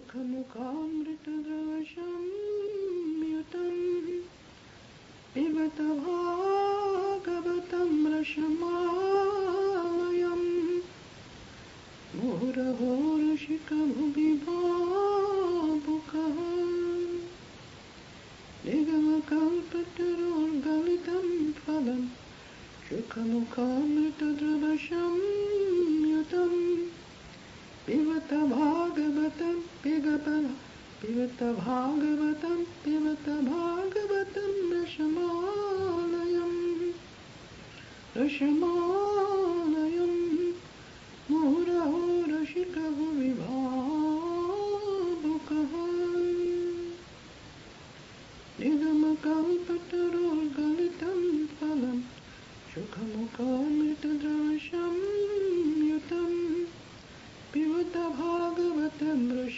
सुखमुखामृतद्रवशंयुतम् पिबत भागवतं रसमालयम् मुहुरहो ऋषिकभुवि भावुकः निगमकल्पतरोर्गलितं फलम् सुखमुखामृतद्रवशंयुतम् पिबत भागवतं रसमालयम् मुहुरहो रसिकभुवि भावुकः निगमकल्पतरोर्गलितं फलम् सुखमुखामृतद्रवशंयुतम् पिबत भागवतं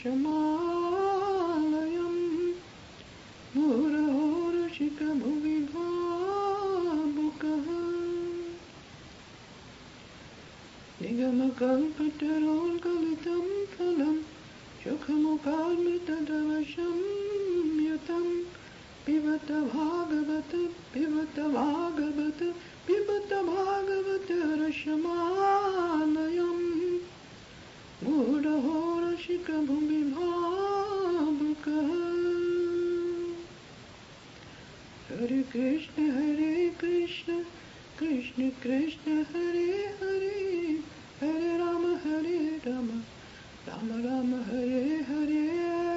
रसमालयम् मुहुरहो रसिकभुवि भावुकः निगमकल्पतरोर्गलितं फलम् सुखमुखामृतद्रवशंयुतम् पिबत भागवत रसमालयम् मुहुरहो रसिकभुवि भावुकः हरे Krishna Krishna Krishna Hare Hare Hare Ram Ram Ram Hare Hare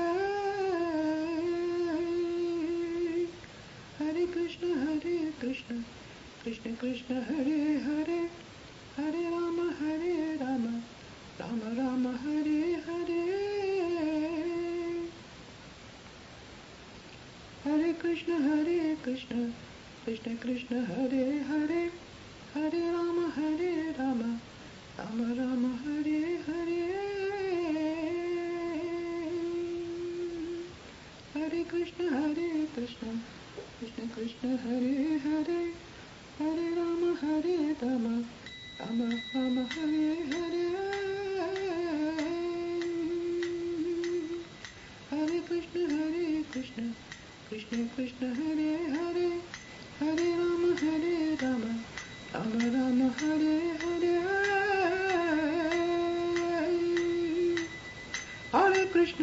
Hare Krishna Krishna Krishna Hare Hare Hare Ram Ram Ram Hare Hare Hare Krishna Krishna Hare Hare Hare Ram Ram Ram Hare Hare Hare Krishna Krishna Hare Hare Hare Ram Ram Ram Hare Hare Hare Krishna Krishna Hare Hare Hare Ram Ram Ram Hare Hare Hare Krishna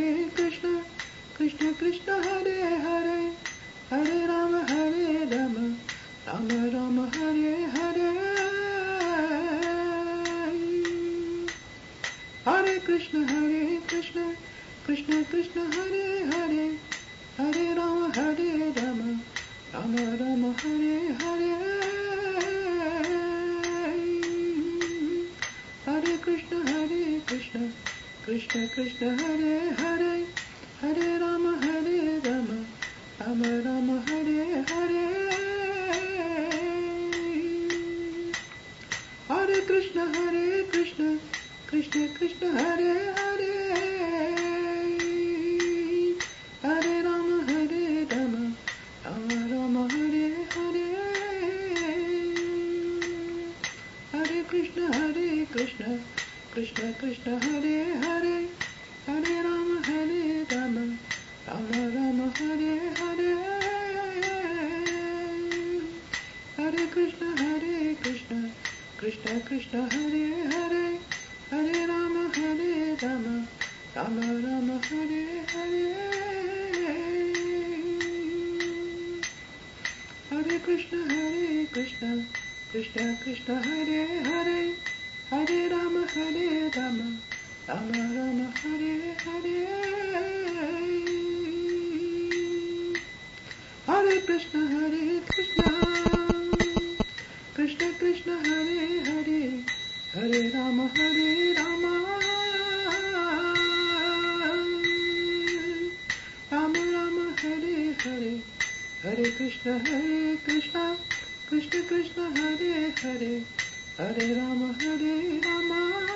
Krishna Hare Hare Hare Ram Ram Ram Hare Hare Hare Krishna Krishna Hare Hare Hare Ram Ram Ram Hare Hare Hare Krishna Krishna Hare Hare Hare Ram Ram Ram Hare Hare Hare Krishna Krishna Hare Hare Hare Ram Ram Ram Hare Hare Hare Krishna Krishna Hare Hare Hare Ram Ram Ram Hare Hare Hare Krishna Krishna Hare Hare Hare Ram Ram Ram Hare Hare Hare Krishna Krishna Hare Hare Hare Ram Ram Ram Hare Hare Hare Krishna Krishna Hare Hare Hare Ram Ram Ram Hare Hare Hare Krishna Krishna Hare Hare Hare Ram Ram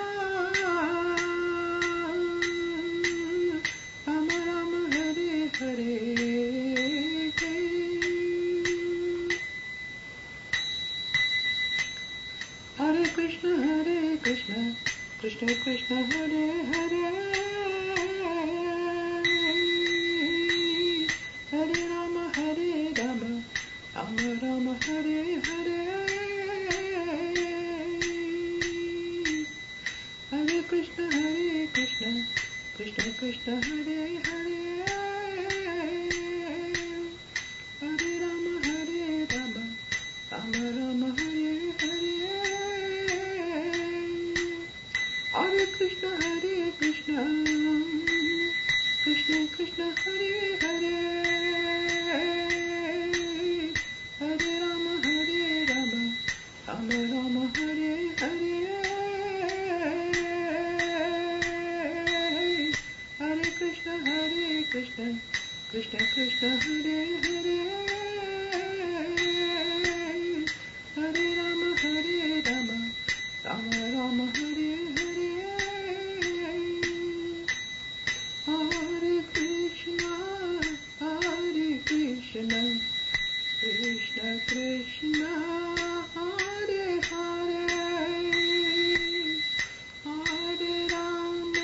Ram Hare Hare Hare Krishna Krishna Hare Hare Rama Rama Hare Hare, Hare Krishna Krishna Krishna Hare Hare, Hare Rama Rama Rama Hare Hare, Hare Krishna Krishna Krishna Hare Hare, Hare Rama Rama Rama Hare Hare, Hare Krishna Krishna Krishna Hare Hare, Hare Rama Rama Hare Hare, Hare Krishna Krishna Krishna Hare Hare, Hare Rama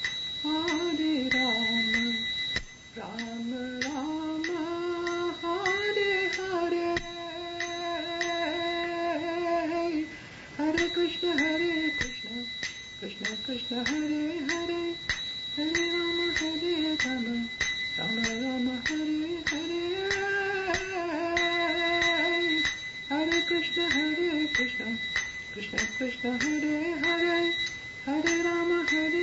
Rama Rama Hare Hare, Hare Krishna Krishna Hare Hare, Hare Rama Rama Hare Hare, Hare Krishna Krishna Hare Hare, Hare Rama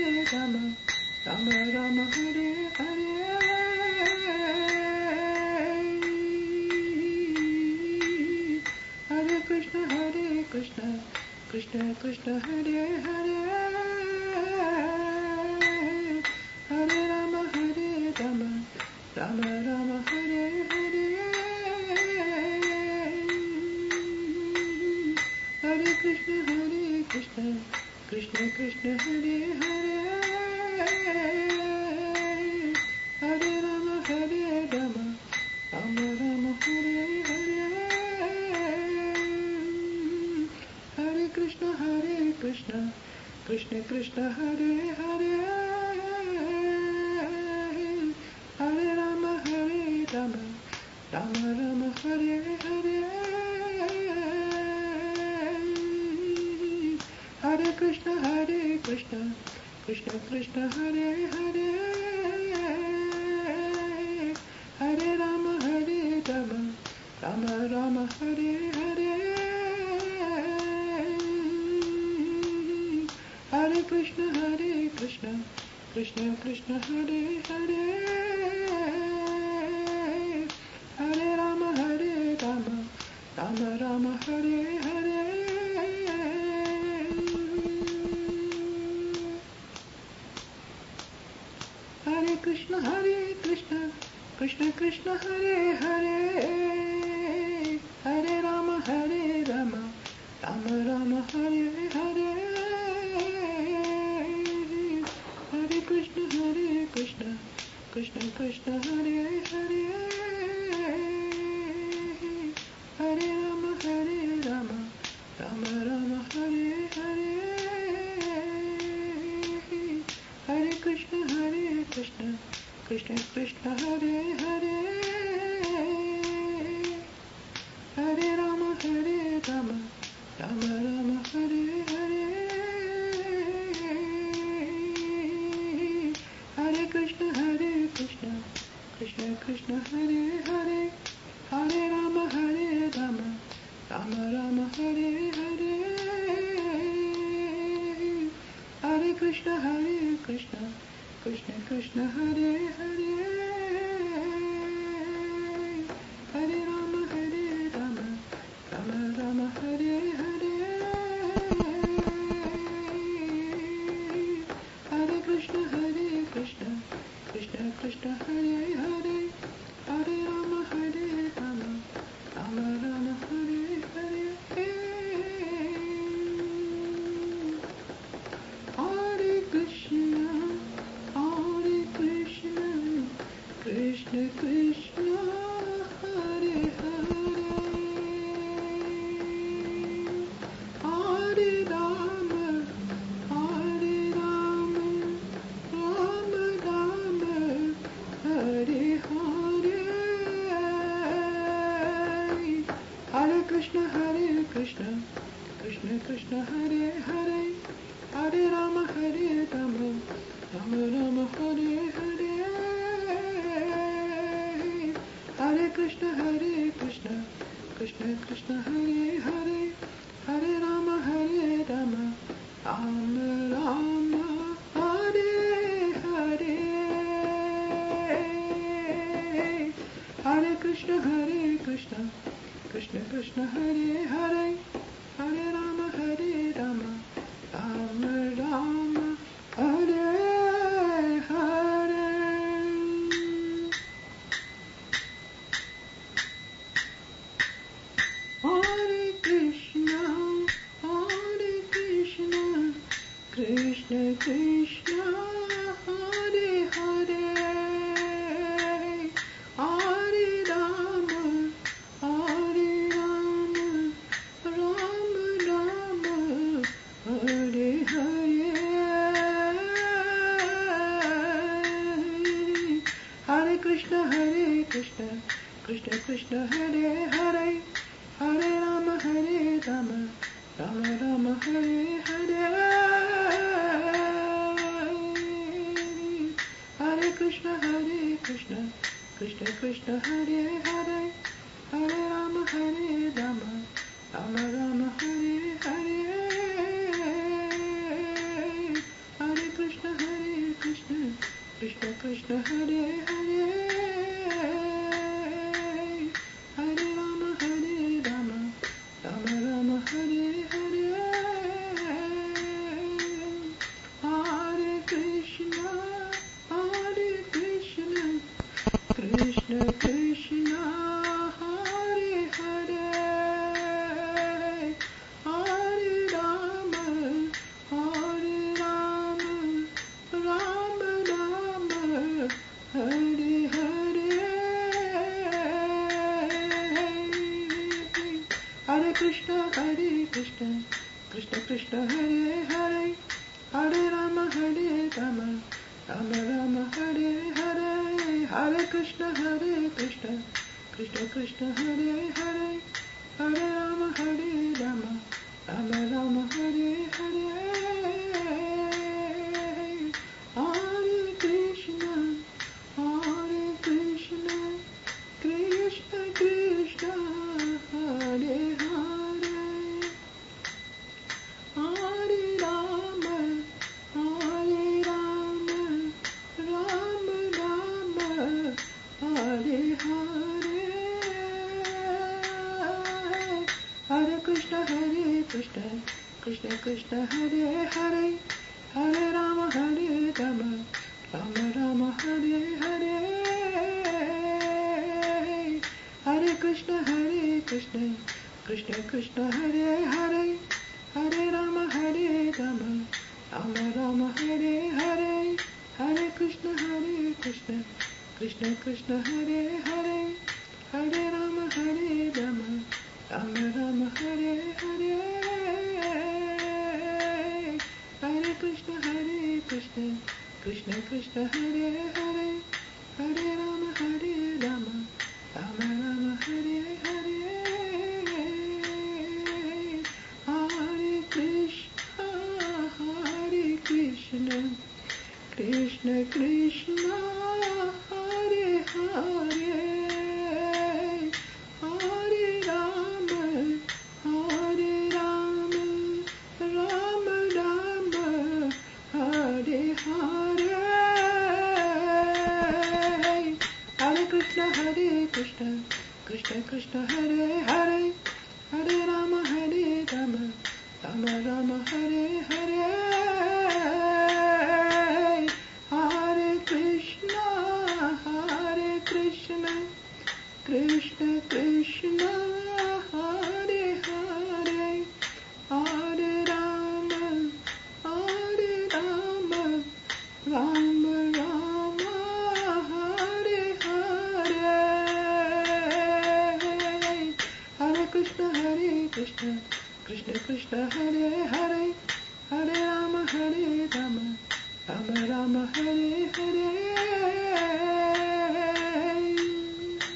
Rama Hare Hare, Hare Krishna Krishna Hare Hare, Hare Rama Rama Hare Hare, Hare Krishna Krishna Hare Hare, Hare Rama Rama Hare Hare, Hare Krishna Krishna Hare Hare, Hare Rama Rama Hare Hare, Hare Krishna Krishna Hare Hare, Hare Rama Rama Hare Hare, Hare Krishna Krishna Hare Hare, Hare Rama Rama Hare Hare, Hare Krishna Krishna Hare Hare, Hare Rama Rama Hare Hare, Hare Krishna Krishna Hare Hare, Hare Rama Rama Hare Hare, Hare Krishna Krishna Hare Hare, Hare Rama Rama Hare Hare, Hare Krishna Krishna Hare Hare, Hare Rama Rama Hare Hare, Hare Krishna Krishna Hare Hare, Hare Rama Rama Hare Hare, Hare Krishna Krishna Hare Hare, Hare Rama Rama Hare Hare, Hare Krishna Krishna Hare Hare Hare Rama Hare Rama Rama Rama Hare Hare Hare Krishna Krishna Krishna Hare Hare Hare Rama Hare Rama Rama Rama Hare Hare Hare Krishna Krishna Krishna Hare Hare Hare Rama Hare Rama Rama Rama Hare Hare Hare Krishna Krishna Krishna Hare Hare Hare Rama Hare Rama Rama Rama Hare Hare Hare Krishna Krishna Krishna Hare Hare Hare Rama Rama Rama Hare Hare Hare Krishna Krishna Krishna Hare Hare Hare Rama Rama Rama Hare Hare Hare Krishna Krishna Krishna Hare Hare Hare Rama Rama Rama Hare Hare Hare Krishna Krishna Krishna Hare Hare Hare Rama Rama Rama Hare Hare Hare Krishna Krishna Hare Hare Hare Rama Rama Rama Hare Hare Hare Krishna Krishna Hare Hare Hare Rama Rama Rama Hare Hare Hare Krishna Krishna Krishna Hare Hare Hare Rama Rama Rama Hare Hare Hare Krishna Krishna Hare Hare Hare Rama Rama Rama Hare Hare Hare Krishna Krishna Hare Hare Hare Rama Rama Rama Hare Hare Hare Krishna Krishna Hare Hare Hare Rama Rama Rama Hare Hare Hare Krishna Krishna Hare Hare Hare Rama Rama Rama Hare Hare Hare Krishna Krishna Krishna Hare Hare Hare Rama Rama Rama Hare Hare Hare Krishna Krishna Hare Hare Hare Rama Rama Rama Hare Hare Hare Krishna Krishna Krishna Hare Hare Hare Rama Rama Rama Rama Hare Hare Hare Krishna Krishna Hare Hare Hare Rama Rama Rama Hare Hare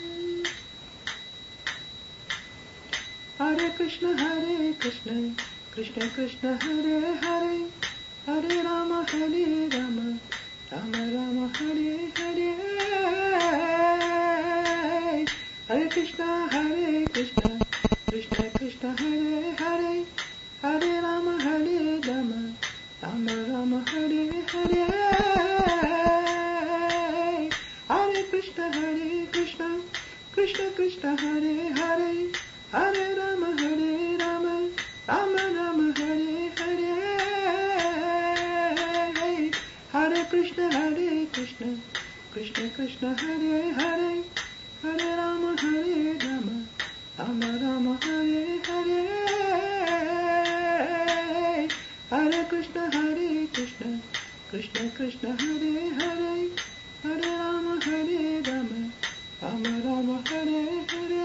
Hare Krishna Krishna Krishna Hare Hare, Hare Rama Hare Rama, Rama Rama Hare Hare, Hare Krishna Krishna, Krishna Krishna Hare Hare, Hare Rama Hare Rama, Rama Rama Hare Hare, Hare Krishna Krishna Krishna Hare Hare, Hare Rama Hare Rama, Rama Rama Hare Hare, Hare Krishna Krishna Krishna Hare Hare, Hare Rama Hare Rama, Rama Rama Hare Hare, Hare Krishna Krishna Krishna Hare Hare, Hare Rama Hare Rama, Rama Rama Hare Hare,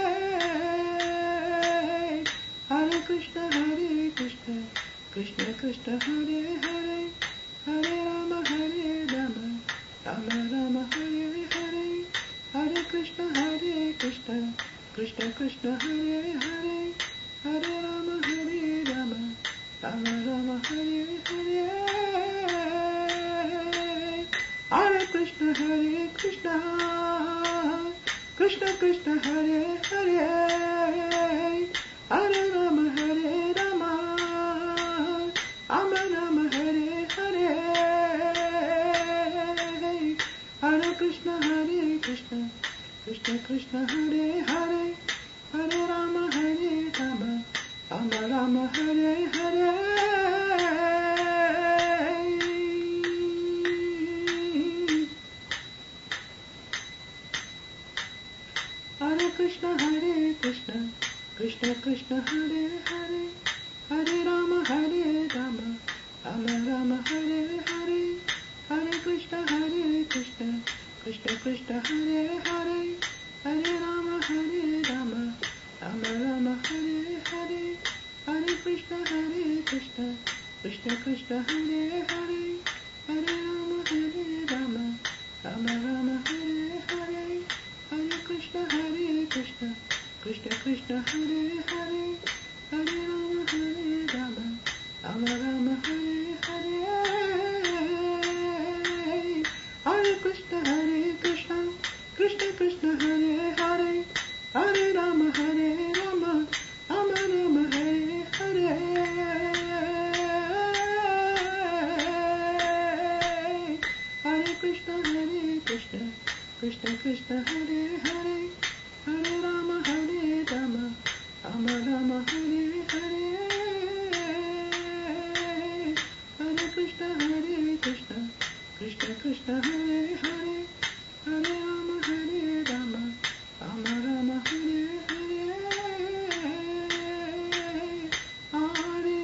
Hare Krishna Krishna Krishna Hare Hare, Hare Rama Hare Rama, Rama Rama Hare Hare, Hare Krishna Krishna Krishna Hare Hare, Hare Rama Hare Rama, Rama Rama Hare Hare, Hare Krishna Krishna Krishna Hare Hare, Hare Rama Hare Rama, Rama Rama Hare Hare, Hare Krishna Krishna Krishna Hare Hare, Hare Rama Hare Rama, Rama Rama Hare Hare, Hare Krishna Krishna Krishna Hare Hare, Hare Rama Hare Rama, Rama Rama Hare Hare, Hare Krishna Krishna Krishna Hare Hare, Hare Rama Hare Rama, Rama Rama Hare Hare, Hare Krishna Krishna Krishna Hare Hare, Hare Rama Hare Rama, Rama Rama Hare Hare, Hare Krishna Krishna Krishna Hare Hare, Hare Rama Hare Rama, Rama Rama Hare Hare, Hare Krishna Krishna Krishna Hare Hare, Hare Rama Hare Rama, Rama Rama Hare Hare, Hare Krishna Krishna Krishna Hare Hare, Hare Rama Hare Rama, Rama Rama Hare Hare, Hare Krishna Krishna Krishna Hare Hare, Hare Rama Hare Rama, Rama Rama Hare Hare, Hare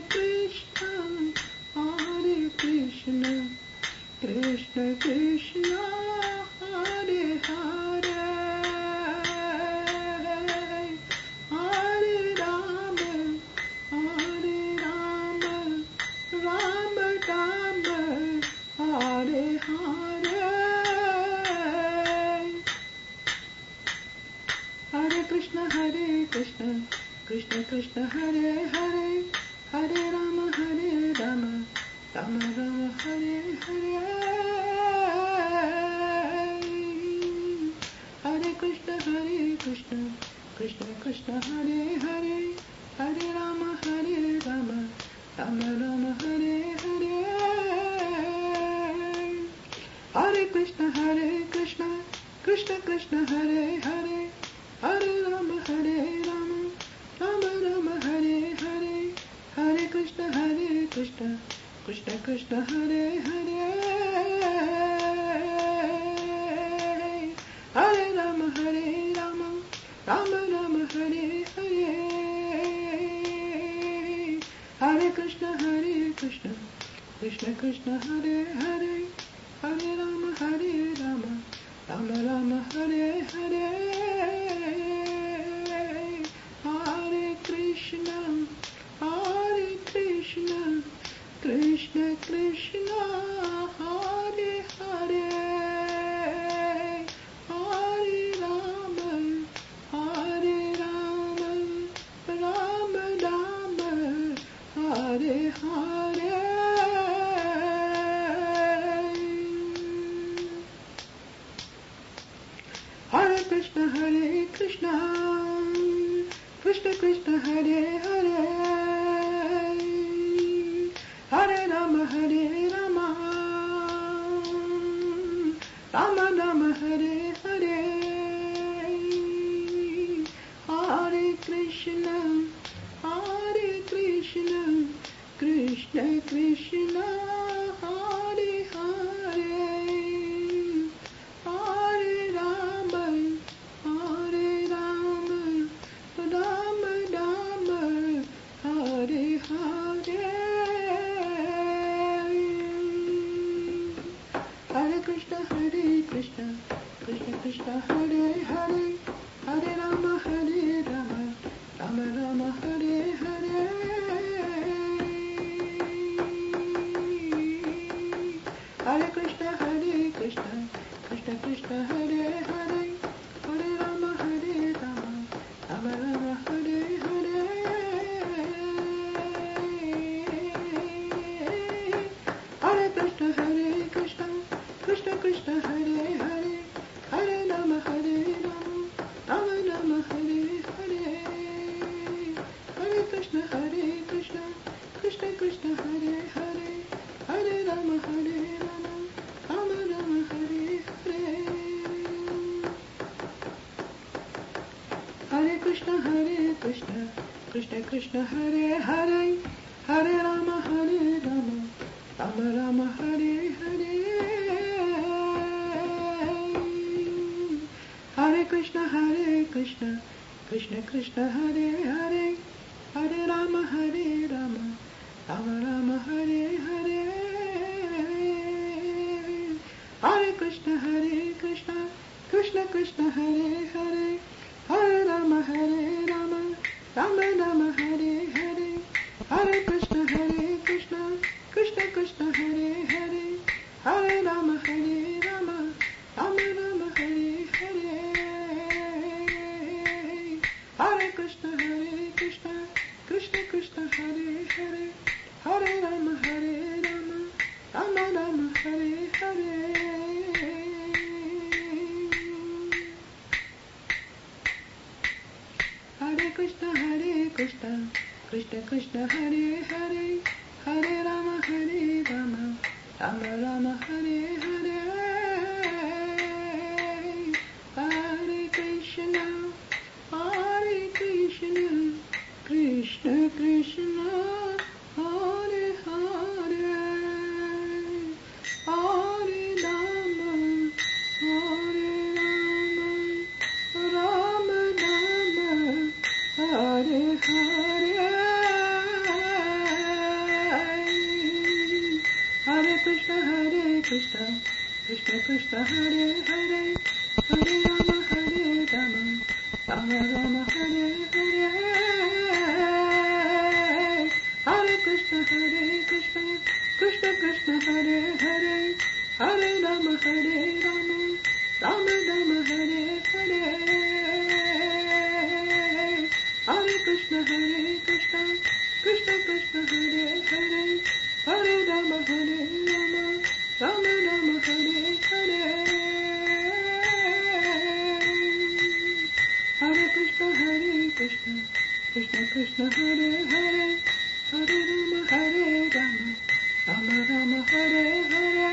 Krishna Krishna Krishna Hare Hare, Hare Rama Rama Rama Hare Hare, Hare Krishna Krishna Krishna Hare Hare, Hare Rama Hare Rama, Rama Rama Hare Hare, Hare Krishna Krishna Krishna Hare Hare, Hare Rama Hare Rama, Rama Rama Hare Hare, Hare Krishna Krishna Krishna Hare Hare, Hare Rama Hare Rama, Rama Rama Hare Hare, Hare Krishna Krishna Krishna Hare Hare, Hare Rama Hare Rama, Rama Rama Hare Hare, Hare Krishna Krishna Krishna Hare Hare, Hare Rama Hare Rama, Rama Rama Hare Hare, Hare Krishna Krishna Krishna Hare Hare, Hare Rama Rama Rama Krishna Krishna Krishna Hare Hare, Hare Rama Rama Rama Hare Hare, Hare Krishna Krishna Krishna Hare Hare, Hare Rama Rama Rama Hare Hare, Hare Krishna Krishna Krishna Hare Hare, Hare Rama Rama Rama Hare Hare, Hare Krishna Krishna Krishna Hare Hare, Hare Rama Rama Rama Hare Hare, Hare Krishna Krishna Krishna Hare Hare, Hare Rama Rama Rama Hare Hare, Hare Krishna Krishna Krishna Hare Hare, Hare Rama Rama Rama Hare Hare, Hare Krishna Krishna Krishna Hare Hare, Hare Rama Rama Rama Hare Hare, Hare Krishna Krishna Krishna Hare Hare, Hare Rama Rama Rama Hare Hare, Hare Krishna Krishna Krishna Hare Hare, Hare Rama Rama Rama Hare Hare, Hare Krishna Krishna Krishna Hare Hare, Hare Rama Rama Rama Hare Hare, Hare Krishna Krishna Krishna Hare Hare, Hare Rama Rama Rama Hare Hare, Hare Krishna Krishna Krishna Hare Hare, Hare Rama Rama Rama Hare Hare, Hare Krishna Krishna Krishna Hare Hare, Hare Rama Rama Rama Hare Hare, Hare Krishna Krishna Krishna Hare Hare, Hare Rama Rama Rama Hare Hare, Hare Krishna Krishna Krishna Hare Hare, Hare Rama Rama Rama Hare Hare, Hare Krishna Krishna Krishna Hare Hare, Hare Rama Rama Rama Hare Hare, Hare Krishna Krishna Krishna Hare Hare, Hare Rama Rama Rama Hare Hare,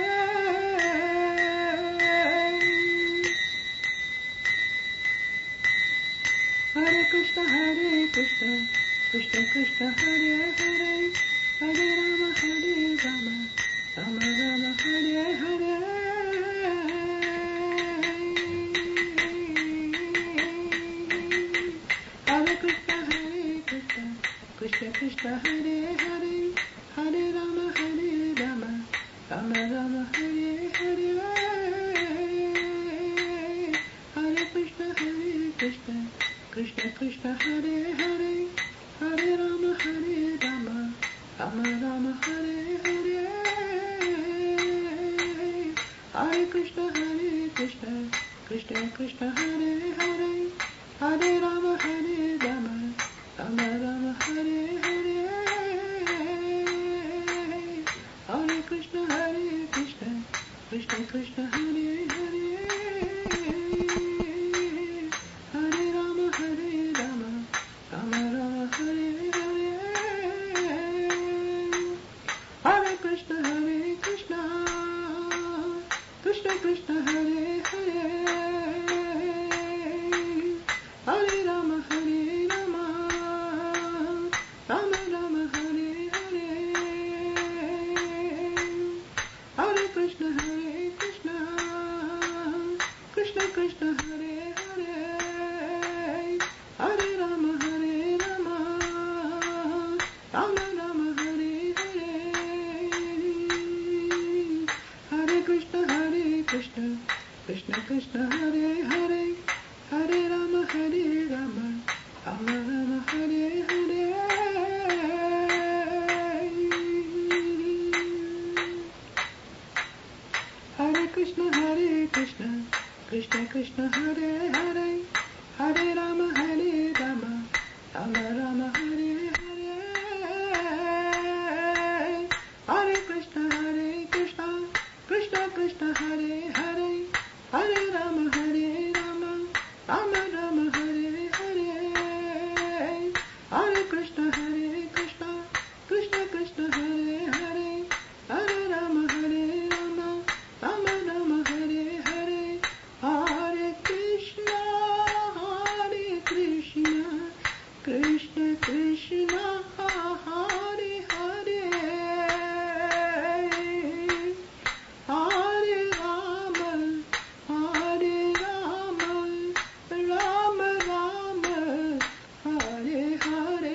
Hare Krishna Krishna Krishna Hare Hare, Hare Rama Rama Rama Hare Hare, Hare Krishna Krishna Krishna Hare Hare, Hare Rama Rama Rama Hare Hare, Hare Krishna Krishna Krishna Hare Hare, Hare Rama Rama Rama Hare Hare, Hare Krishna Krishna Krishna Hare Hare, Hare Rama Rama Rama Hare Hare, Hare Krishna Krishna Krishna Hare Hare, Krishna, Hare Hare, Hare Rama, Hare Rama, Rama Rama, Hare Hare, Hare Krishna, Krishna Krishna, Hare Hare, Hare Rama, Hare Rama, Rama Rama, Hare Hare, Hare Krishna, Krishna Krishna, Hare Hare, Hare Rama, Hare Rama, Rama Rama, Hare Hare. Hare Krishna, Krishna Krishna, Hare Hare, Hare Rama, Hare Rama, Rama Rama, Hare Hare. Hare Krishna, Krishna Krishna, Hare Hare, Hare Rama, Hare Rama, Rama Rama, Hare Hare. Hare Krishna, Krishna Krishna, Hare Hare, Hare Rama, Hare Rama, Rama Rama, Hare Hare. Hare Krishna, Krishna Krishna, Hare Hare, Hare Rama, Rama Rama, Hare Hare.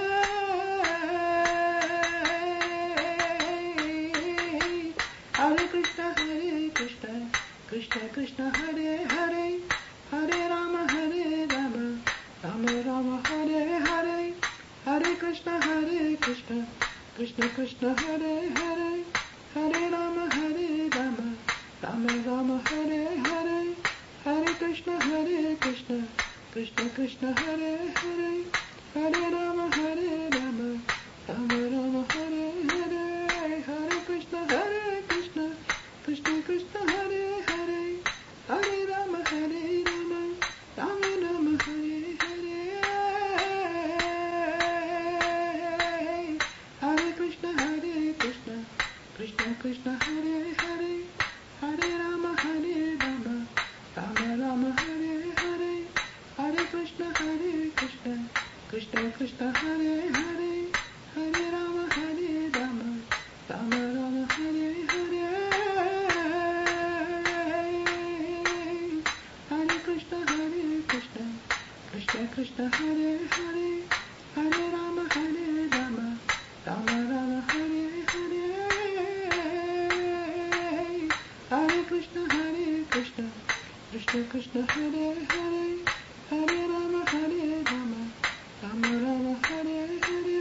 Hare Krishna, Krishna Krishna, Hare Hare, Hare Rama, Rama Rama, Hare Hare. Hare Krishna, Krishna Krishna, Hare Hare, Hare Rama, Rama Rama, Hare Hare. Hare Krishna, Krishna Krishna, Hare Hare, Hare Rama, Rama Rama, Hare Hare. Hare Krishna, Krishna Krishna, Hare Hare, Hare Rama, Rama Rama, Hare Hare. Hare Krishna, Krishna Krishna, Hare Hare, Hare Rama, Rama Rama, Hare Hare. Hare Krishna, Krishna Krishna, Hare Hare, Hare Rama, Rama Rama, Hare Hare. Hare Krishna, Krishna Krishna, Hare Hare, Hare Rama, Rama Rama, Hare Hare. Hare Krishna, Krishna Krishna, Hare Hare, Hare Rama, Rama Rama, Hare Hare.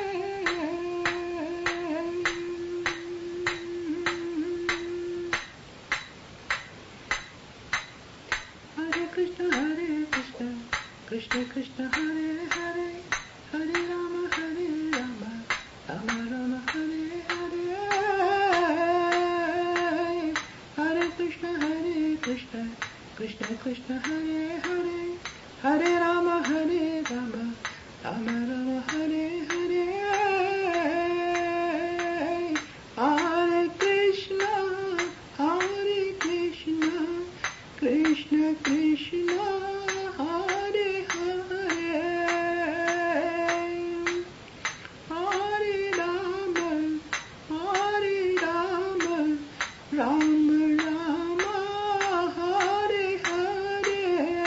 Hare Krishna, Krishna Krishna, Hare Hare, Hare Rama, Rama Rama, Hare Hare. Hare Krishna, Krishna Krishna, Hare Hare, Hare Rama, Rama Rama, Hare Hare. Hare Krishna, Krishna Krishna, Hare Hare, Hare Rama, Rama Rama, Hare Hare.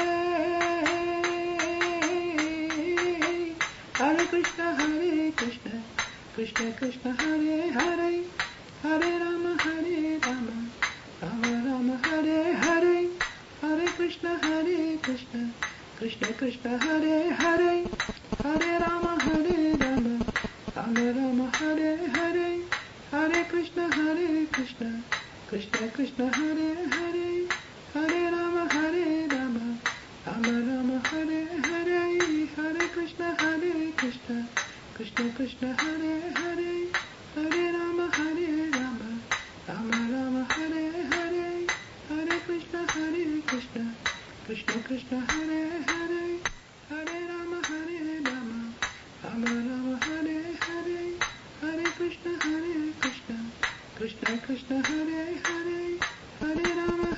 Hare Krishna, Krishna Krishna, Hare Hare, Hare Rama, Rama Rama, Hare Hare. Hare Krishna, Krishna Krishna, Hare Hare, Hare Rama, Rama Rama, Hare Hare. Hare Krishna, Krishna Krishna, Hare Hare, Hare Rama, Rama Rama, Hare Hare. Hare Krishna, Krishna Krishna, Hare Hare, Hare Rama, Rama Rama, Hare Hare. Hare Krishna, Krishna Krishna, Hare Hare, Hare Rama, Rama Rama, Hare Hare. Hare Krishna, Krishna Krishna, Hare Hare, Hare Rama,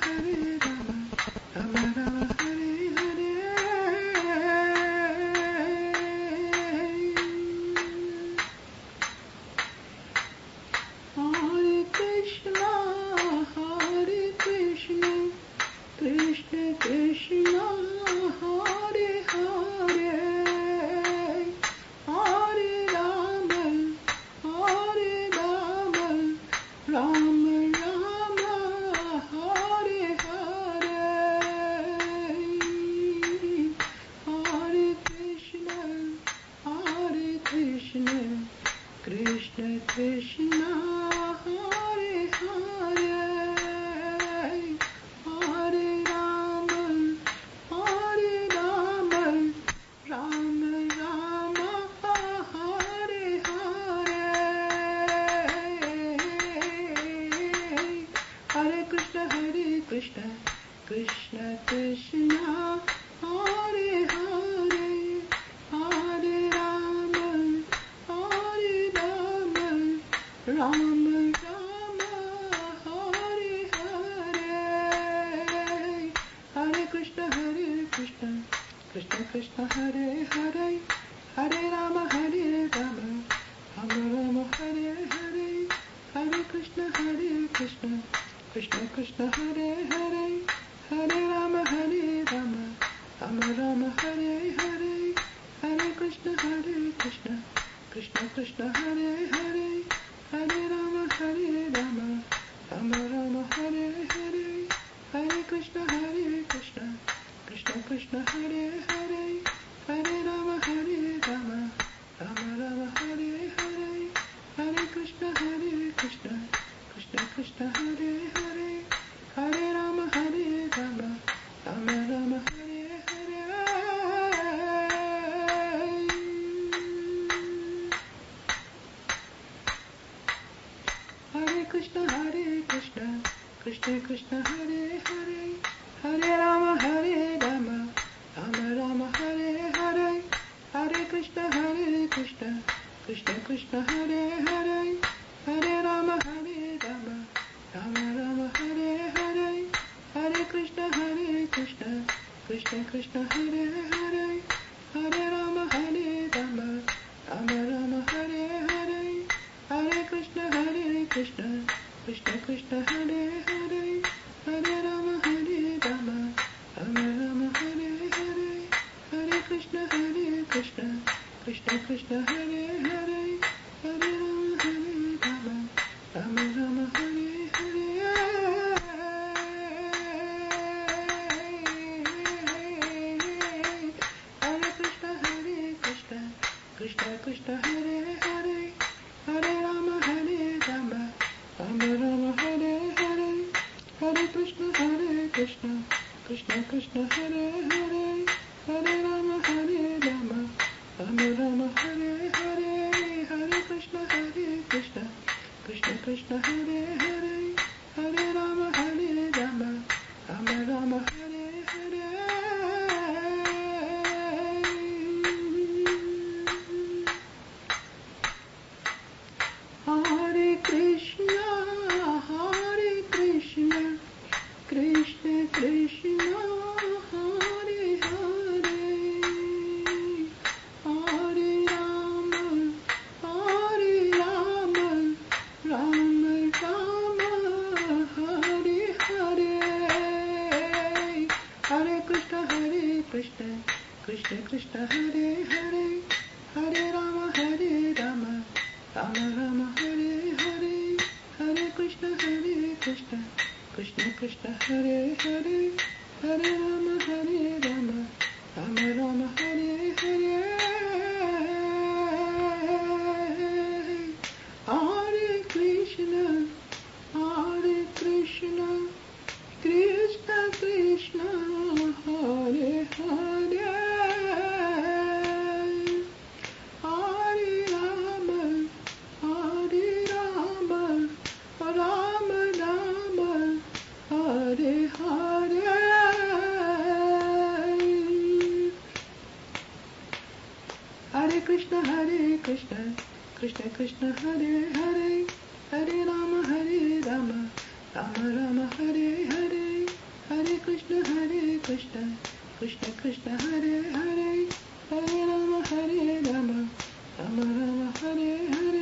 Krishna, Krishna Krishna Hare Hare, Hare Rama Hare Rama, Rama Rama Hare Hare,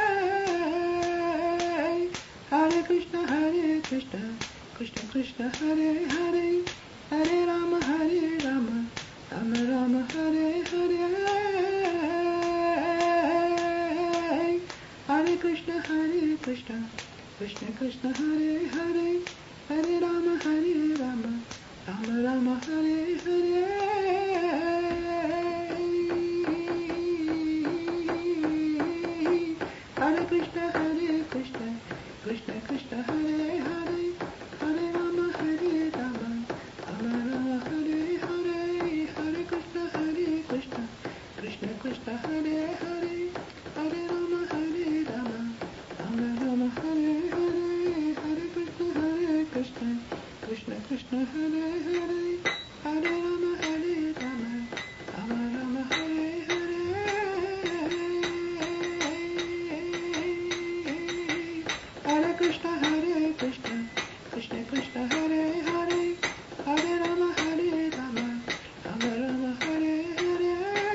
Hare Krishna Krishna Krishna Hare Hare, Hare Rama Rama Rama Hare Hare, Hare Krishna Krishna Krishna Hare Hare, Hare Rama Rama Rama Hare Hare, Hare Krishna Krishna Krishna Hare Hare, Hare Rama Rama Rama Hare Hare, Hare Krishna Krishna Krishna Hare Hare, Hare Rama Rama Rama Hare Hare, Hare Krishna Krishna Krishna Hare Hare, Hare Rama Rama Rama Hare Hare, Hare Krishna Krishna Krishna Hare Hare, Hare Rama Rama Rama Hare Hare,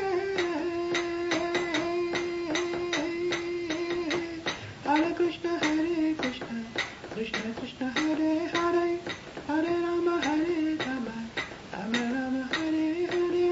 Hare Krishna Krishna Krishna Hare Hare, Hare Rama Rama Rama Hare Hare,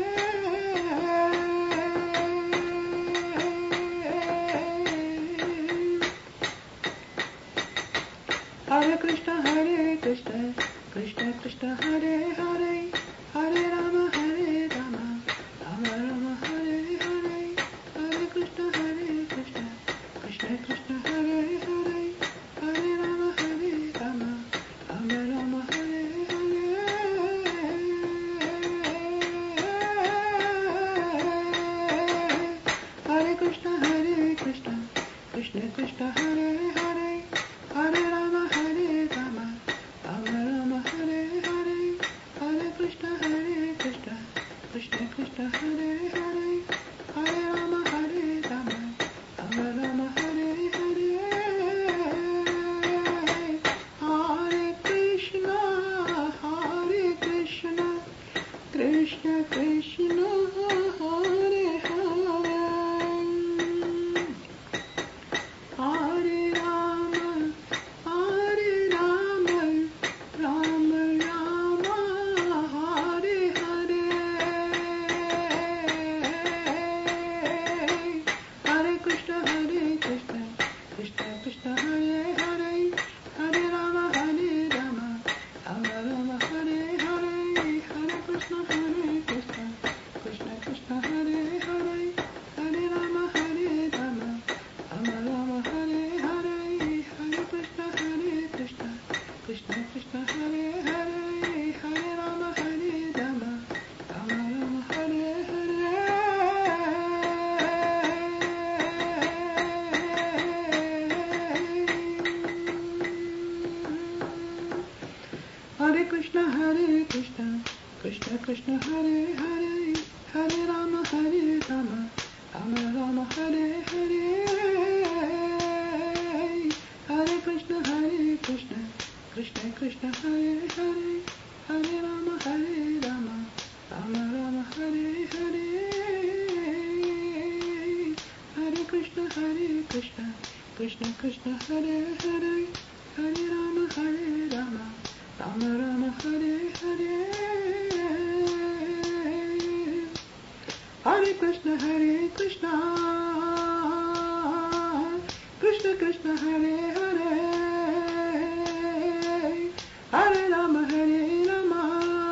Hare Krishna Krishna Krishna Hare Hare, Hare Rama Rama Rama Hare Hare, Hare Krishna Krishna Krishna Hare Hare, Hare Rama Rama Rama Hare Hare, Hare Krishna Krishna Krishna Hare Hare, Hare Rama Rama Rama Hare Hare, Hare Krishna Krishna Krishna Hare Hare, Hare Rama Rama Rama Hare Hare, Hare Krishna Krishna Krishna Hare Hare, Hare Rama Rama Rama Hare Hare, Hare Krishna Krishna Krishna Hare Hare, Hare Rama Rama Rama Hare Hare, Hare Krishna Krishna Krishna Hare Hare, Hare Rama Rama Rama Hare Hare, Hare Krishna Krishna Krishna Hare Hare, Hare Rama Rama Rama Hare Hare, Hare Krishna Krishna Hare Hare, Hare Rama Rama Rama Hare Hare, Hare Krishna Krishna Hare Hare, Hare Rama Rama Rama Hare Hare, Hare Krishna Krishna Hare Hare, Hare Rama Rama Rama Hare Hare, Hare Krishna Krishna Krishna Hare Hare, Hare Rama Rama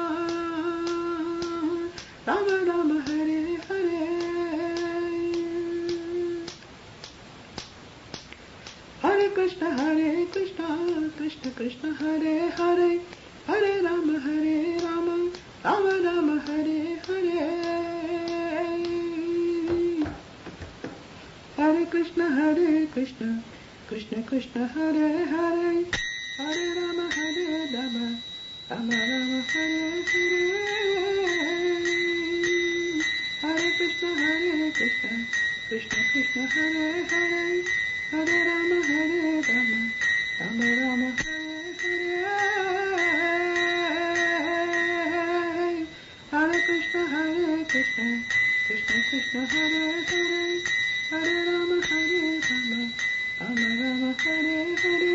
Rama Hare Hare, Hare Krishna Krishna Hare Hare, Hare Rama Rama Rama Hare Hare, Hare Krishna Krishna Hare Hare, Hare Rama Rama Rama Hare Hare, Hare Krishna Krishna Hare Hare, Hare Rama Rama Rama Hare Hare, Krishna Krishna Hare Hare, Hare Rama Hare Rama, Rama Rama Hare Hare,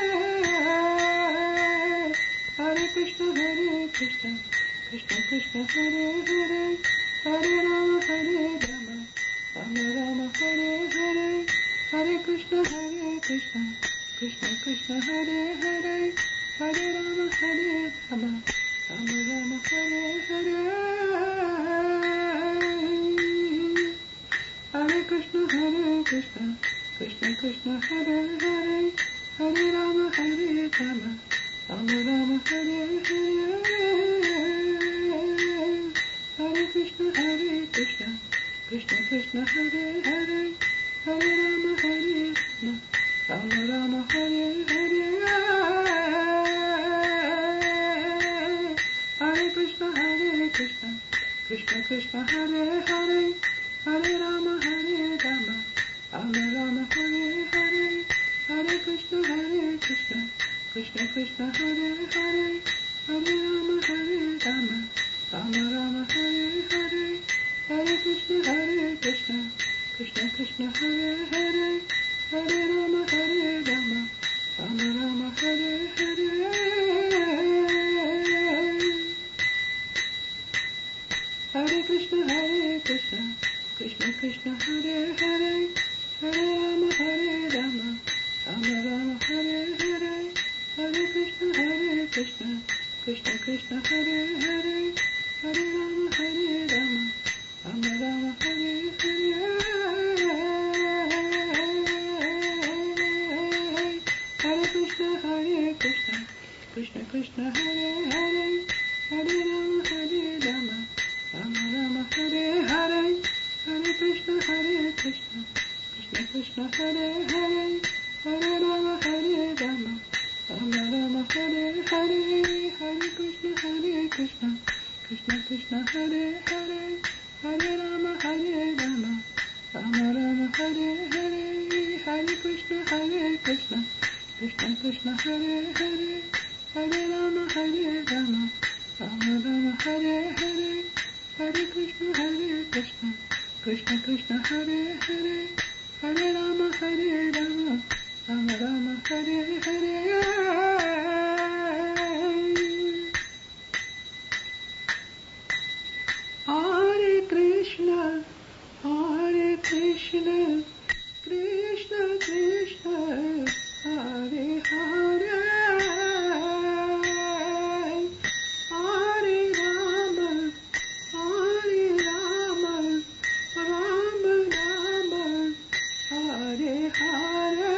Hare Krishna Krishna Krishna Hare Hare, Hare Rama Hare Rama, Rama Rama Hare Hare, Hare Krishna Krishna Krishna Hare Hare, Hare Rama Hare Rama, Rama Rama Hare Hare, Hare Krishna Krishna Krishna Hare Hare, Hare Rama Hare Rama, Rama Rama Hare Hare, Hare Krishna Krishna Krishna Hare Hare, Hare Rama Hare Rama, Rama Rama Hare Hare, Hare Krishna Krishna Krishna Hare Hare, Hare Rama Hare Rama, Rama Rama Hare Hare, Hare Krishna Krishna Krishna Hare Hare, Hare Rama Hare Rama, Rama Rama Hare Hare, Hare Krishna Krishna Krishna Hare Hare, Hare Rama Hare Rama, Rama Rama Hare Hare, Hare Krishna Krishna Krishna Hare Hare, Hare Rama Hare Rama, Rama Rama Hare Hare, Hare Krishna Krishna Krishna Hare Hare, Hare Rama Hare Rama, Rama Rama Hare Hare, Hare Krishna Krishna Hare Hare, Hare Rama Hare Rama, Rama Rama Hare Hare, Hare Krishna Krishna Hare Hare, Hare Rama Hare Rama, Rama Rama Hare Hare, Hare Krishna Krishna Hare Hare, Hare Rama Hare Rama, Rama Rama Hare Hare, Hare Krishna Krishna Hare Hare, Hare Rama Hare Rama, Rama Rama Hare Hare, Hare Krishna Krishna Hare Hare, Hare Rama Hare Rama, Rama Rama Hare Hare, Hare Krishna Krishna Krishna Hare Hare, Hare Rama Rama Rama Hare Hare,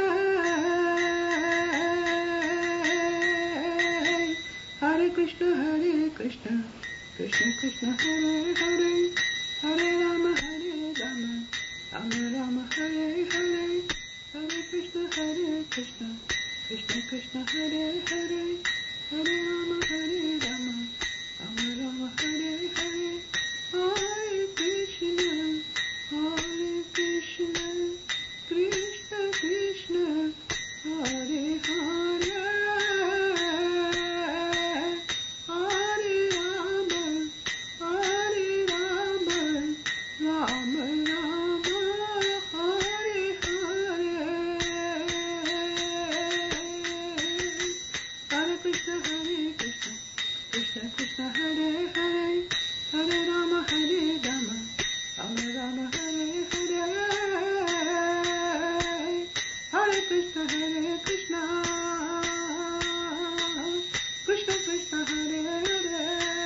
Hare Krishna Krishna Hare Hare, Hare Rama Hare Rama, Rama Rama Hare Hare, Hare Krishna Krishna Hare Hare, Hare Rama Hare Rama, Rama Rama Hare Hare, Hare Krishna Krishna Krishna Hare Hare, Hare Rama Rama Rama Hare Hare, Hare Krishna Krishna Hare Hare, Hare Rama Hare Rama, Rama Rama Hare Hare, Hare Krishna Krishna Hare Hare,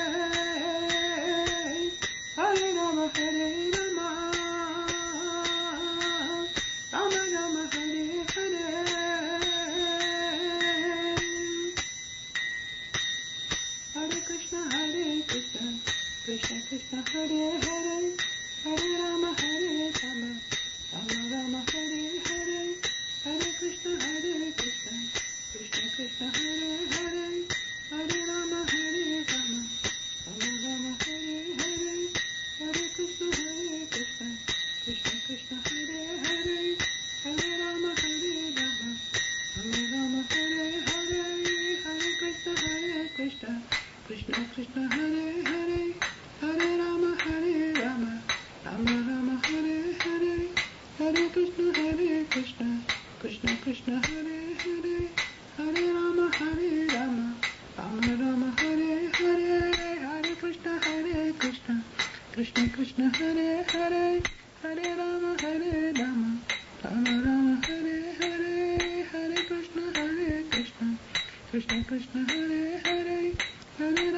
Hare Rama Hare Rama, Rama Rama Hare Hare, Hare Krishna Krishna Hare Hare, Hare Rama Hare Rama, Rama Rama Hare Hare, Hare Krishna Krishna Hare Hare, Hare Rama Hare Rama, Rama Rama Hare Hare, Hare Krishna Krishna Hare Hare, Hare Rama Hare Rama, Rama Rama Hare Hare, Hare Krishna Krishna Hare Hare, Hare Rama Hare Rama, Krishna Krishna Hare Hare, Hare Rama Hare Rama, Rama Rama Hare Hare, Hare Krishna Krishna, Krishna Krishna Hare Hare, Hare